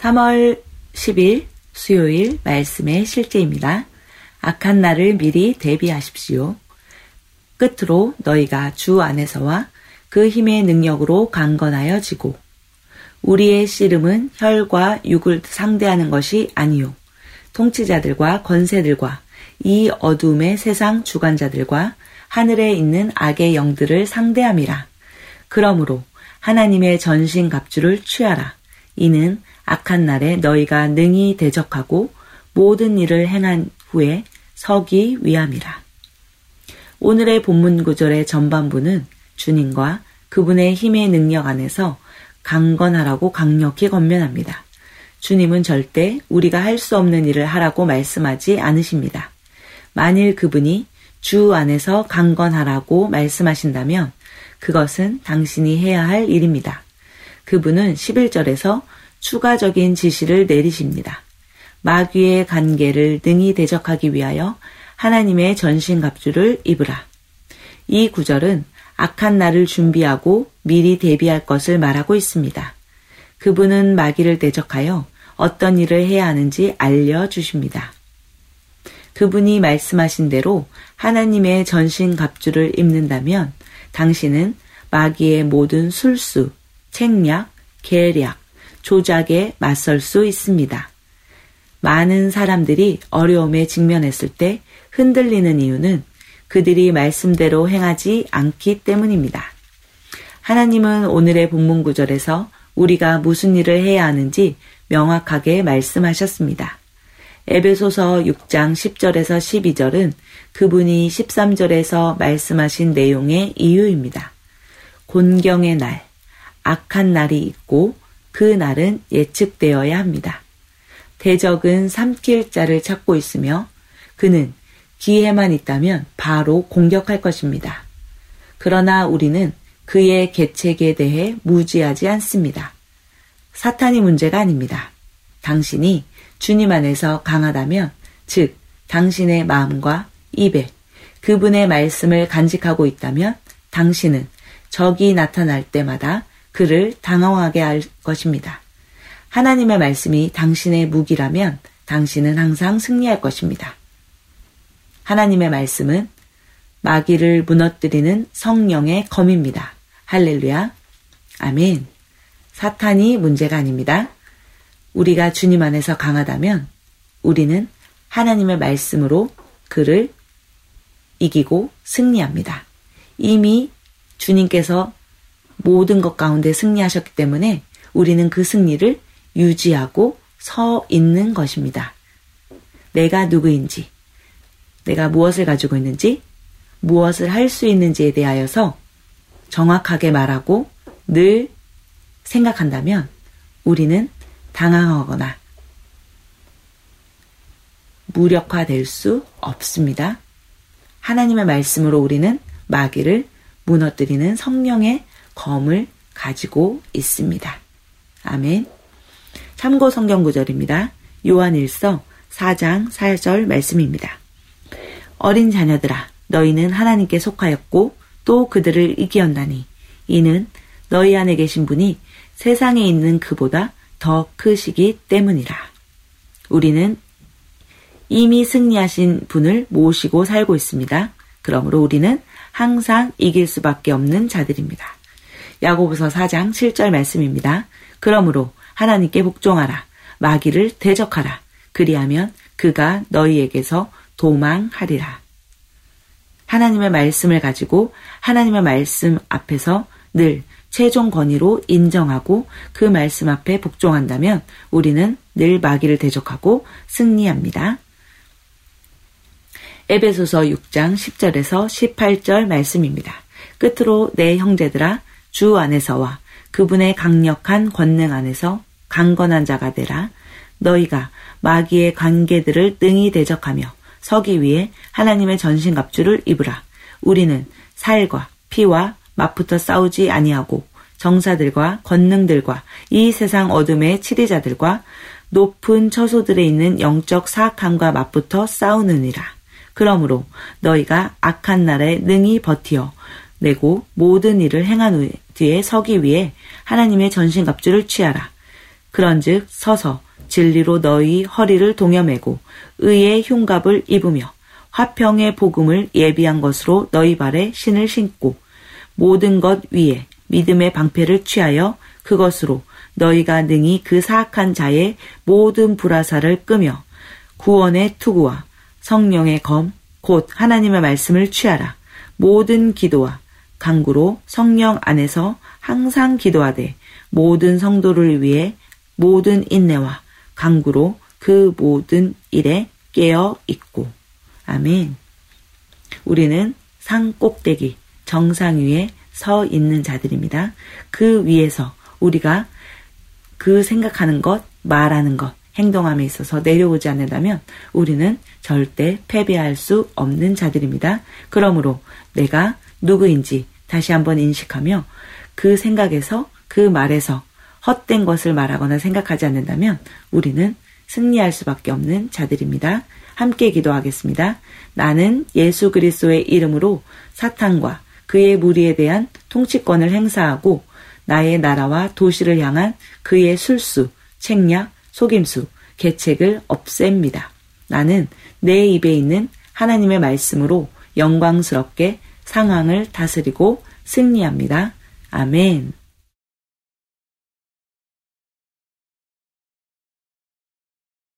3월 10일 수요일 말씀의 실제입니다. 악한 날을 미리 대비하십시오. 끝으로 너희가 주 안에서와 그 힘의 능력으로 강건하여 지고 우리의 씨름은 혈과 육을 상대하는 것이 아니요 통치자들과 권세들과 이 어두움의 세상 주관자들과 하늘에 있는 악의 영들을 상대함이라. 그러므로 하나님의 전신 갑주를 취하라. 이는 악한 날에 너희가 능히 대적하고 모든 일을 행한 후에 서기 위함이라. 오늘의 본문 구절의 전반부는 주님과 그분의 힘의 능력 안에서 강건하라고 강력히 권면합니다. 주님은 절대 우리가 할 수 없는 일을 하라고 말씀하지 않으십니다. 만일 그분이 주 안에서 강건하라고 말씀하신다면 그것은 당신이 해야 할 일입니다. 그분은 11절에서 추가적인 지시를 내리십니다. 마귀의 관계를 능히 대적하기 위하여 하나님의 전신갑주를 입으라. 이 구절은 악한 날을 준비하고 미리 대비할 것을 말하고 있습니다. 그분은 마귀를 대적하여 어떤 일을 해야 하는지 알려주십니다. 그분이 말씀하신 대로 하나님의 전신갑주를 입는다면 당신은 마귀의 모든 술수, 책략, 계략, 조작에 맞설 수 있습니다. 많은 사람들이 어려움에 직면했을 때 흔들리는 이유는 그들이 말씀대로 행하지 않기 때문입니다. 하나님은 오늘의 본문 구절에서 우리가 무슨 일을 해야 하는지 명확하게 말씀하셨습니다. 에베소서 6장 10절에서 12절은 그분이 13절에서 말씀하신 내용의 이유입니다. 곤경의 날, 악한 날이 있고 그 날은 예측되어야 합니다. 대적은 삼킬 자를 찾고 있으며 그는 기회만 있다면 바로 공격할 것입니다. 그러나 우리는 그의 계책에 대해 무지하지 않습니다. 사탄이 문제가 아닙니다. 당신이 주님 안에서 강하다면, 즉 당신의 마음과 입에 그분의 말씀을 간직하고 있다면 당신은 적이 나타날 때마다 그를 당황하게 할 것입니다. 하나님의 말씀이 당신의 무기라면 당신은 항상 승리할 것입니다. 하나님의 말씀은 마귀를 무너뜨리는 성령의 검입니다. 할렐루야. 아멘. 사탄이 문제가 아닙니다. 우리가 주님 안에서 강하다면 우리는 하나님의 말씀으로 그를 이기고 승리합니다. 이미 주님께서 모든 것 가운데 승리하셨기 때문에 우리는 그 승리를 유지하고 서 있는 것입니다. 내가 누구인지, 내가 무엇을 가지고 있는지, 무엇을 할 수 있는지에 대하여서 정확하게 말하고 늘 생각한다면 우리는 당황하거나 무력화될 수 없습니다. 하나님의 말씀으로 우리는 마귀를 무너뜨리는 성령의 검을 가지고 있습니다. 아멘. 참고 성경 구절입니다. 요한일서 4장 4절 말씀입니다. 어린 자녀들아, 너희는 하나님께 속하였고 또 그들을 이기었나니 이는 너희 안에 계신 분이 세상에 있는 그보다 더 크시기 때문이라. 우리는 이미 승리하신 분을 모시고 살고 있습니다. 그러므로 우리는 항상 이길 수밖에 없는 자들입니다. 야고보서 4장 7절 말씀입니다. 그러므로 하나님께 복종하라. 마귀를 대적하라. 그리하면 그가 너희에게서 도망하리라. 하나님의 말씀을 가지고 하나님의 말씀 앞에서 늘 최종 권위로 인정하고 그 말씀 앞에 복종한다면 우리는 늘 마귀를 대적하고 승리합니다. 에베소서 6장 10절에서 18절 말씀입니다. 끝으로 내 형제들아, 주 안에서와 그분의 강력한 권능 안에서 강건한 자가 되라. 너희가 마귀의 관계들을 능히 대적하며 서기 위해 하나님의 전신갑주를 입으라. 우리는 살과 피와 맞붙어 싸우지 아니하고 정사들과 권능들과 이 세상 어둠의 치리자들과 높은 처소들에 있는 영적 사악함과 맞붙어 싸우느니라. 그러므로 너희가 악한 날에 능히 버티어 내고 모든 일을 행한 뒤에 서기 위해 하나님의 전신갑주를 취하라. 그런즉 서서 진리로 너희 허리를 동여매고 의의 흉갑을 입으며 화평의 복음을 예비한 것으로 너희 발에 신을 신고 모든 것 위에 믿음의 방패를 취하여 그것으로 너희가 능히 그 사악한 자의 모든 불화살을 끄며 구원의 투구와 성령의 검 곧 하나님의 말씀을 취하라. 모든 기도와 간구로 성령 안에서 항상 기도하되 모든 성도를 위해 모든 인내와 간구로 그 모든 일에 깨어 있고. 아멘. 우리는 산 꼭대기 정상 위에 서 있는 자들입니다. 그 위에서 우리가 그 생각하는 것, 말하는 것, 행동함에 있어서 내려오지 않는다면 우리는 절대 패배할 수 없는 자들입니다. 그러므로 내가 누구인지 다시 한번 인식하며 그 생각에서 그 말에서 헛된 것을 말하거나 생각하지 않는다면 우리는 승리할 수밖에 없는 자들입니다. 함께 기도하겠습니다. 나는 예수 그리스도의 이름으로 사탄과 그의 무리에 대한 통치권을 행사하고 나의 나라와 도시를 향한 그의 술수, 책략, 속임수, 계책을 없앱니다. 나는 내 입에 있는 하나님의 말씀으로 영광스럽게 상황을 다스리고 승리합니다. 아멘.